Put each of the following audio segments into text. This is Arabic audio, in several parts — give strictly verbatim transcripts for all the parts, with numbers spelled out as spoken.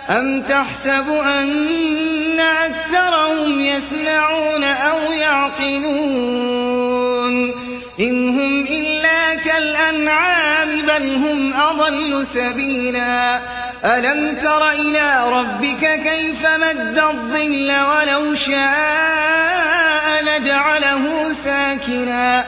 أَمْ تَحْسَبُ أَنَّ أَكْثَرَهُمْ يَسْمَعُونَ أَوْ يَعْقِلُونَ إِنْ هُمْ إِلَّا كَالْأَنْعَامِ بَلْ هُمْ أَضَلُّ سَبِيلًا أَلَمْ تَرَ إِلَىٰ رَبِّكَ كَيْفَ مَدَّ الظِّلَّ وَلَوْ شَاءَ لَجَعَلَهُ سَاكِنًا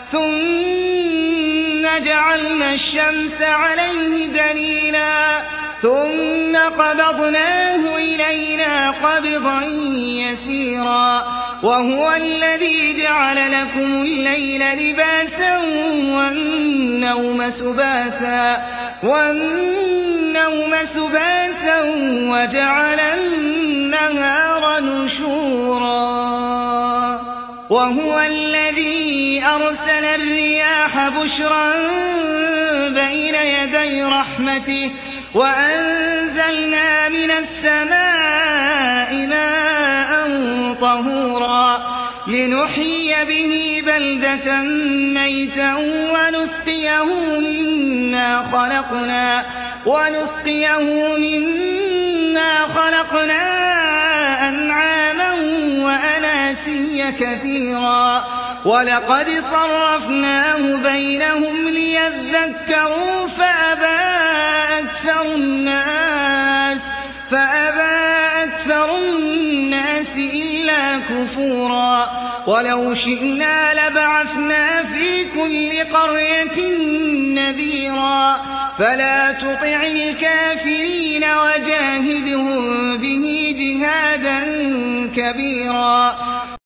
ثُمَّ جَعَلْنَا الشَّمْسَ عَلَيْهِ دَلِيلًا ثُمَّ قَبَضْنَاهُ إِلَيْنَا قَبْضًا يَسِيرًا وَهُوَ الَّذِي جَعَلَ لَكُمُ اللَّيْلَ لِبَاسًا وَالنَّوْمَ سُبَاتًا وَالنَّوْمَ سُبَاتًا وَجَعَلَ النَّهَارَ نُشُورًا وَهُوَ الَّذِي أَرْسَلَ الرِّيَاحَ بُشْرًا بَيْنَ يَدَيْ رَحْمَتِهِ وَأَنزَلْنَا مِنَ السَّمَاءِ مَاءً طَهُورًا لِنُحْيِيَ بِهِ بَلْدَةً مَّيْتًا وَنُسْقِيَهُ مِمَّا خَلَقْنَا وَنُسْقِيَهُ مِمَّا خَلَقْنَا أَنْعَامًا وَأَنَاسِيَّ كَثِيرًا وَلَقَدْ صَرَّفْنَاهُ بَيْنَهُمْ لِيَذَّكَّرُوا فَأَبَىٰ أَكْثَرُ النَّاسِ فَأَبَىٰ أَكْثَرُ النَّاسِ إِلَّا كُفُورًا وَلَوْ شِئْنَا لَبَعَثْنَا فِي كُلِّ قَرْيَةٍ نَّذِيرًا فَلَا تُطِعِ الْكَافِرِينَ وَجَاهِدْهُم بِهِ جِهَادًا كَبِيرًا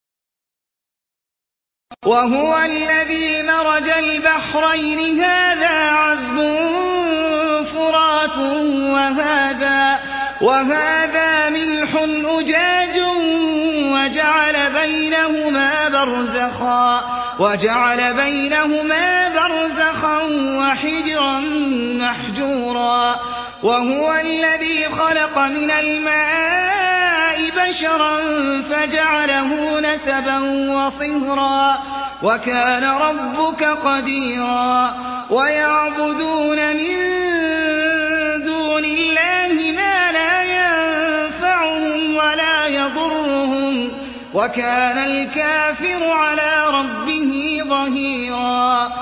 وَهُوَ الَّذِي مَرَجَ الْبَحْرَيْنِ هَٰذَا عَذْبٌ فُرَاتٌ وَهَٰذَا وَهَٰذَا مِلْحٌ أُجَاجٌ وَجَعَلَ بَيْنَهُمَا بَرْزَخًا وَجَعَلَ بَيْنَهُمَا بَرْزَخًا وَحِجْرًا مَّحْجُورًا وَهُوَ الَّذِي خَلَقَ مِنَ الْمَاءِ بَشَرًا فَجَعَلَهُ نَسَبًا وَصِهْرًا وَكَانَ رَبُّكَ قَدِيرًا وَيَعْبُدُونَ مِن دُونِ اللَّهِ مَا لَا يَنفَعُهُمْ وَلَا يَضُرُّهُمْ وَكَانَ الْكَافِرُ عَلَىٰ رَبِّهِ ظَهِيرًا